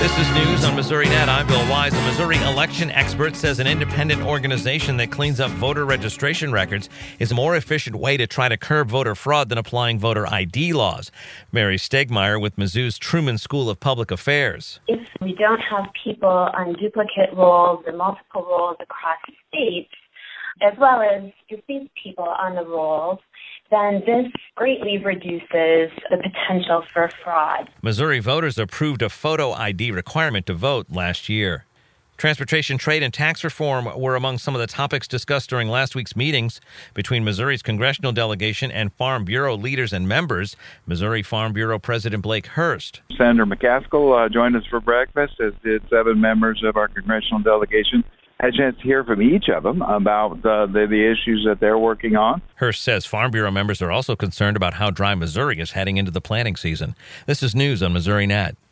This is News on Missouri Net. I'm Bill Wise. A Missouri election expert says an independent organization that cleans up voter registration records is a more efficient way to try to curb voter fraud than applying voter ID laws. Mary Stegmeyer with Mizzou's Truman School of Public Affairs. If we don't have people on duplicate rolls and multiple rolls across states, as well as these people on the rolls, then this greatly reduces the potential for fraud. Missouri voters approved a photo ID requirement to vote last year. Transportation, trade, and tax reform were among some of the topics discussed during last week's meetings between Missouri's congressional delegation and Farm Bureau leaders and members. Missouri Farm Bureau President Blake Hurst. Senator McCaskill joined us for breakfast, as did 7 members of our congressional delegation. Had a chance to hear from each of them about the issues that they're working on. Hurst says Farm Bureau members are also concerned about how dry Missouri is heading into the planting season. This is News on Missouri Net.